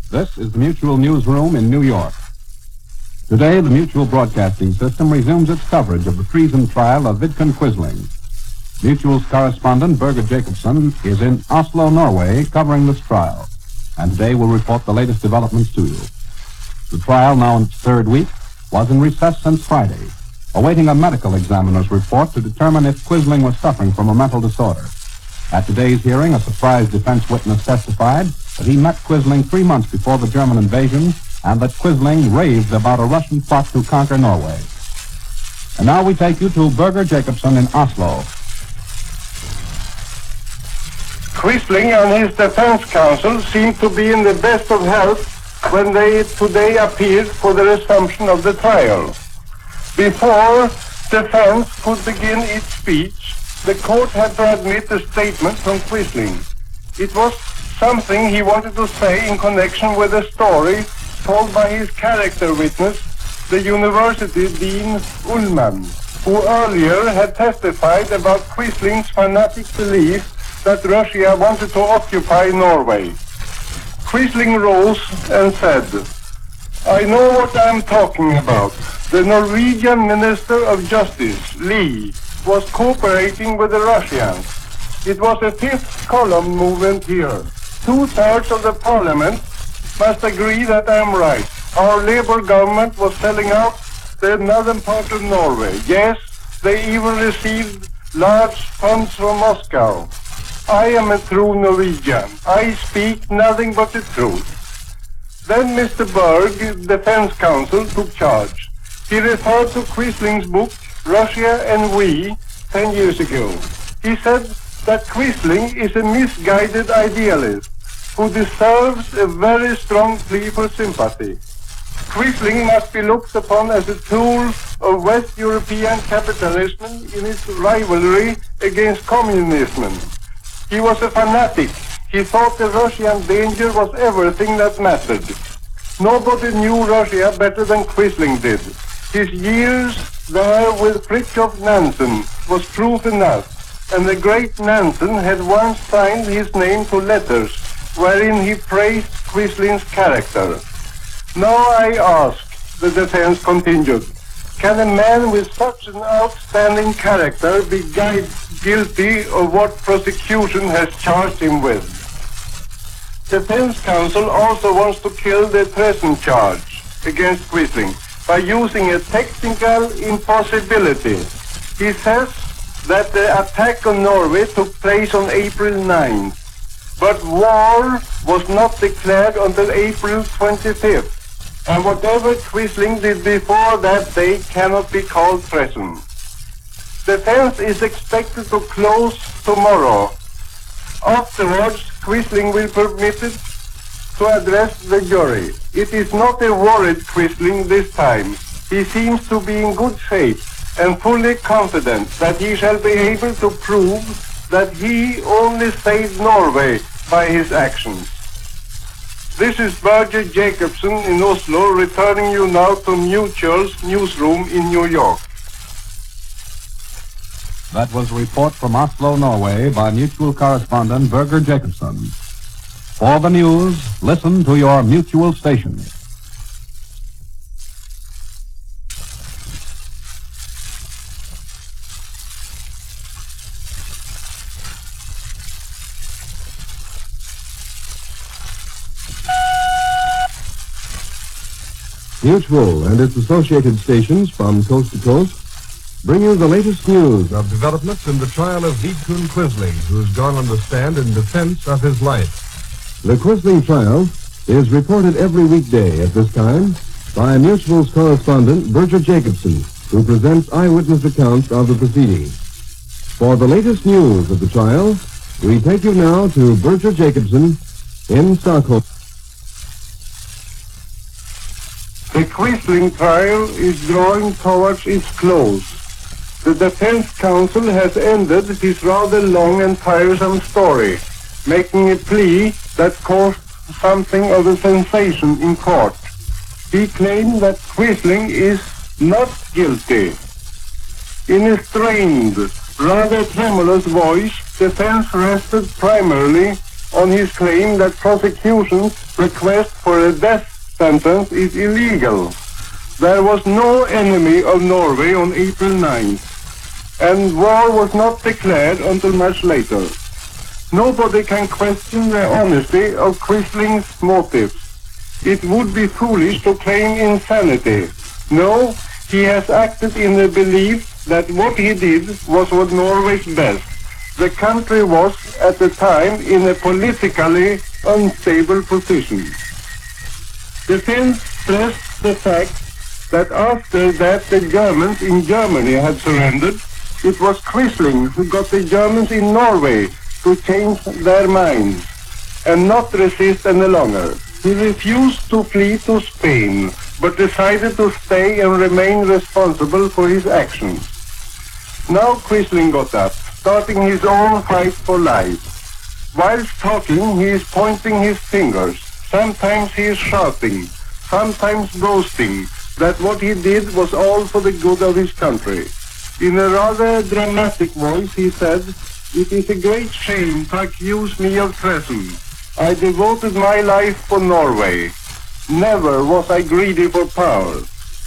This is the Mutual Newsroom in New York. Today, the Mutual Broadcasting System resumes its coverage of the treason trial of Vidkun Quisling. Mutual's correspondent, Birger Jacobson, is in Oslo, Norway, covering this trial, and today will report the latest developments to you. The trial, now in its third week, was in recess since Friday, awaiting a medical examiner's report to determine if Quisling was suffering from a mental disorder. At today's hearing, a surprise defense witness testified that he met Quisling 3 months before the German invasion and that Quisling raved about a Russian plot to conquer Norway. And now we take you to Birger Jacobson in Oslo. Quisling and his defense counsel seemed to be in the best of health when they today appeared for the resumption of the trial. Before defense could begin its speech, the court had to admit a statement from Quisling. It was something he wanted to say in connection with a story told by his character witness, the university dean Ullman, who earlier had testified about Quisling's fanatic belief that Russia wanted to occupy Norway. Quisling rose and said, "I know what I'm talking about. The Norwegian Minister of Justice, Lie, was cooperating with the Russians. It was a fifth column movement here. 2/3 of the parliament must agree that I'm right. Our Labour government was selling out the northern part of Norway. Yes, they even received large funds from Moscow. I am a true Norwegian. I speak nothing but the truth." Then Mr. Berg, defense counsel, took charge. He referred to Quisling's book, Russia and We, 10 years ago. He said that Quisling is a misguided idealist who deserves a very strong plea for sympathy. Quisling must be looked upon as a tool of West European capitalism in its rivalry against communism. He was a fanatic. He thought the Russian danger was everything that mattered. Nobody knew Russia better than Quisling did. His years there with Fridtjof Nansen was proof enough, and the great Nansen had once signed his name to letters wherein he praised Quisling's character. Now I ask, the defense continued, can a man with such an outstanding character be guilty of what prosecution has charged him with? Defense counsel also wants to kill the treason charge against Quisling by using a technical impossibility. He says that the attack on Norway took place on April 9th, but war was not declared until April 25th. And whatever Quisling did before that date cannot be called treason. Defense is expected to close tomorrow. Afterwards, Quisling will be permitted to address the jury. It is not a worried Quisling this time. He seems to be in good shape and fully confident that he shall be able to prove that he only saved Norway by his actions. This is Birger Jacobson in Oslo, returning you now to Mutual's newsroom in New York. That was a report from Oslo, Norway, by Mutual correspondent Birger Jacobson. For the news, listen to your Mutual station. Mutual and its associated stations from coast to coast bring you the latest news of developments in the trial of Vidkun Quisling, who's gone on the stand in defense of his life. The Quisling trial is reported every weekday at this time by Mutual's correspondent, Birger Jacobson, who presents eyewitness accounts of the proceedings. For the latest news of the trial, we take you now to Birger Jacobson in Stockholm. The Quisling trial is drawing towards its close. The defense counsel has ended his rather long and tiresome story, making a plea that caused something of a sensation in court. He claimed that Quisling is not guilty. In a strained, rather tremulous voice, defense rested primarily on his claim that prosecution's request for a death sentence is illegal. There was no enemy of Norway on April 9th, and war was not declared until much later. Nobody can question the honesty of Quisling's motives. It would be foolish to claim insanity. No, he has acted in the belief that what he did was what Norway's best. The country was, at the time, in a politically unstable position. Defense stressed the fact that after that the Germans in Germany had surrendered, it was Quisling who got the Germans in Norway to change their minds and not resist any longer. He refused to flee to Spain, but decided to stay and remain responsible for his actions. Now Quisling got up, starting his own fight for life. Whilst talking, he is pointing his fingers. Sometimes he is shouting, sometimes boasting that what he did was all for the good of his country. In a rather dramatic voice, he said, "It is a great shame to accuse me of treason. I devoted my life for Norway. Never was I greedy for power."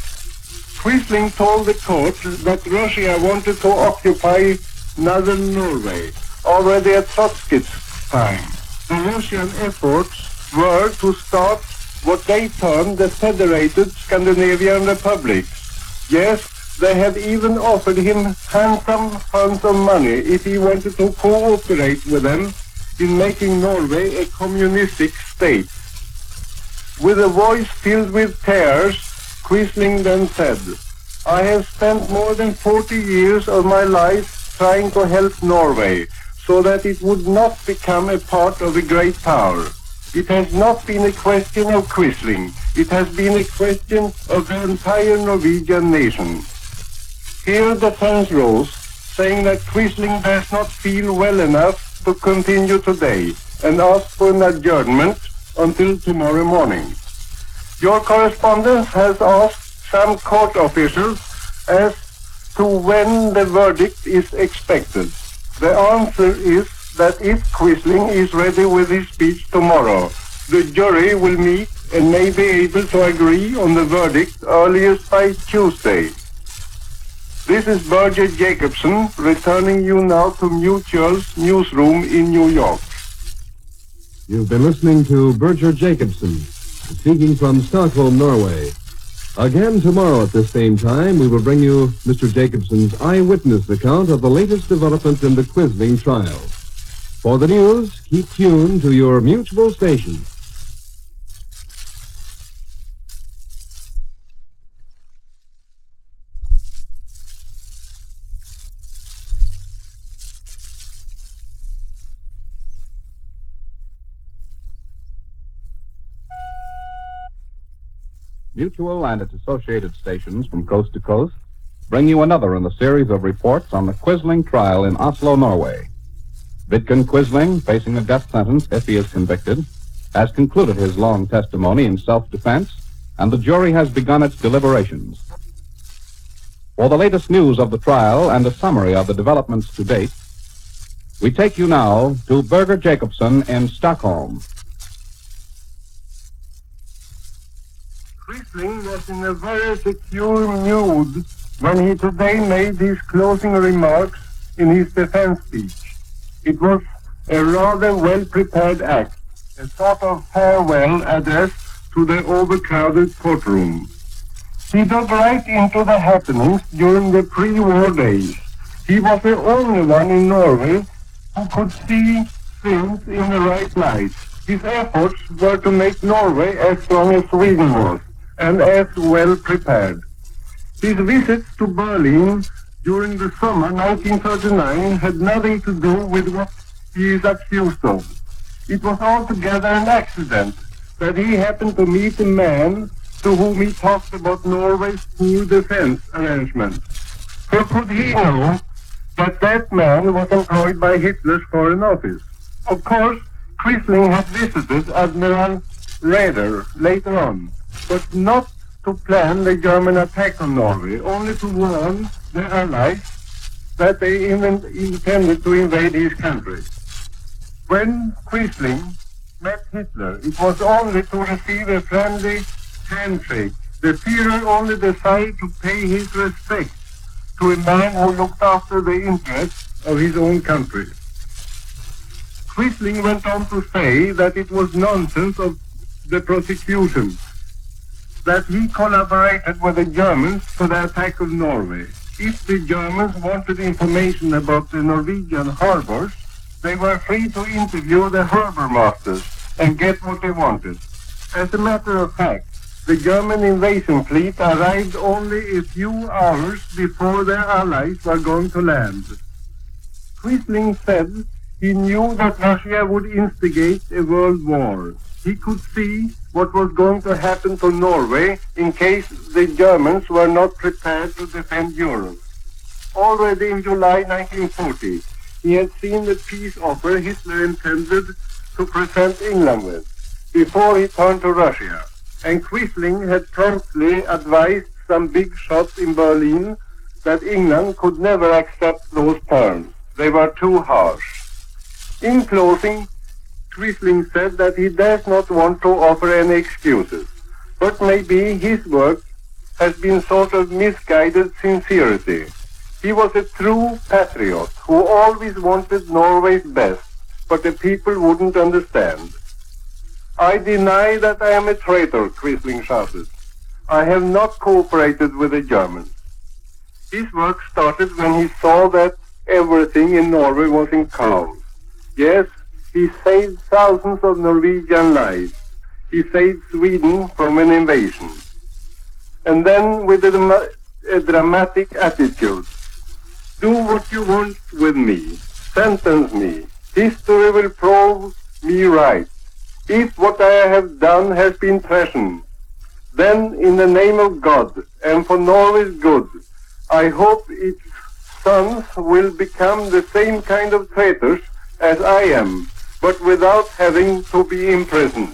Quisling told the court that Russia wanted to occupy northern Norway, already at Trotsky's time. The Russian efforts were to start what they termed the Federated Scandinavian Republics. Yes, they had even offered him handsome sums of money if he wanted to cooperate with them in making Norway a communistic state. With a voice filled with tears, Quisling then said, "I have spent more than 40 years of my life trying to help Norway so that it would not become a part of a great power. It has not been a question of Quisling. It has been a question of the entire Norwegian nation." Here the defense rose, saying that Quisling does not feel well enough to continue today and asked for an adjournment until tomorrow morning. Your correspondent has asked some court officials as to when the verdict is expected. The answer is that if Quisling is ready with his speech tomorrow, the jury will meet and may be able to agree on the verdict earliest by Tuesday. This is Berger Jacobson returning you now to Mutual's newsroom in New York. You've been listening to Berger Jacobson, speaking from Stockholm, Norway. Again tomorrow at this same time, we will bring you Mr. Jacobson's eyewitness account of the latest developments in the Quisling trial. For the news, keep tuned to your Mutual station. Mutual and its associated stations from coast to coast bring you another in the series of reports on the Quisling trial in Oslo, Norway. Vidkun Quisling, facing a death sentence if he is convicted, has concluded his long testimony in self-defense, and the jury has begun its deliberations. For the latest news of the trial and a summary of the developments to date, we take you now to Berger Jacobson in Stockholm. Quisling was in a very secure mood when he today made his closing remarks in his defense speech. It was a rather well-prepared act, a sort of farewell address to the overcrowded courtroom. He dug right into the happenings during the pre-war days. He was the only one in Norway who could see things in the right light. His efforts were to make Norway as strong as Sweden was, and as well prepared. His visits to Berlin during the summer 1939 had nothing to do with what he is accused of. It was altogether an accident that he happened to meet a man to whom he talked about Norway's poor defense arrangements. How could he know that that man was employed by Hitler's Foreign Office? Of course, Quisling had visited Admiral Raeder later on, but not to plan the German attack on Norway, only to warn the Allies that they intended to invade his country. When Quisling met Hitler, it was only to receive a friendly handshake. The Führer only decided to pay his respect to a man who looked after the interests of his own country. Quisling went on to say that it was nonsense of the prosecution, that he collaborated with the Germans for the attack of Norway. If the Germans wanted information about the Norwegian harbors, they were free to interview the harbor masters and get what they wanted. As a matter of fact, the German invasion fleet arrived only a few hours before their allies were going to land. Quisling said he knew that Russia would instigate a world war. He could see what was going to happen to Norway in case the Germans were not prepared to defend Europe. Already in July 1940, he had seen the peace offer Hitler intended to present England with before he turned to Russia, and Quisling had promptly advised some big shots in Berlin that England could never accept those terms. They were too harsh. In closing, Quisling said that he does not want to offer any excuses, but maybe his work has been sort of misguided sincerity. He was a true patriot who always wanted Norway's best, but the people wouldn't understand. I deny that I am a traitor, Quisling shouted. I have not cooperated with the Germans. His work started when he saw that everything in Norway was in chaos. Yes, he saved thousands of Norwegian lives. He saved Sweden from an invasion. And then with a dramatic attitude, do what you want with me. Sentence me. History will prove me right. If what I have done has been treason, then in the name of God and for Norway's good, I hope its sons will become the same kind of traitors as I am, but without having to be imprisoned.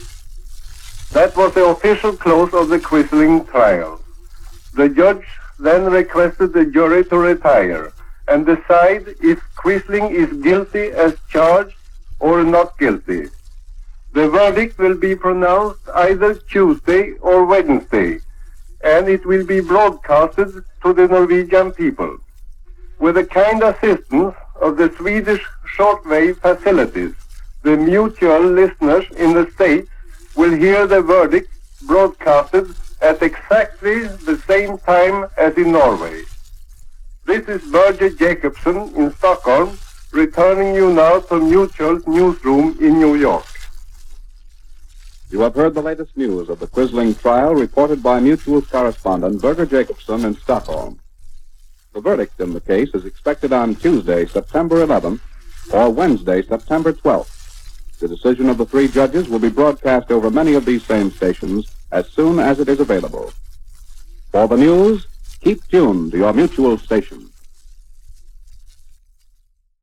That was the official close of the Quisling trial. The judge then requested the jury to retire and decide if Quisling is guilty as charged or not guilty. The verdict will be pronounced either Tuesday or Wednesday, and it will be broadcasted to the Norwegian people. With the kind assistance of the Swedish shortwave facilities, the mutual listeners in the States will hear the verdict broadcasted at exactly the same time as in Norway. This is Børge Jacobson in Stockholm, returning you now to Mutual's newsroom in New York. You have heard the latest news of the Quisling trial reported by Mutual's correspondent Børge Jacobson in Stockholm. The verdict in the case is expected on Tuesday, September 11th, or Wednesday, September 12th. The decision of the three judges will be broadcast over many of these same stations as soon as it is available. For the news, keep tuned to your Mutual station.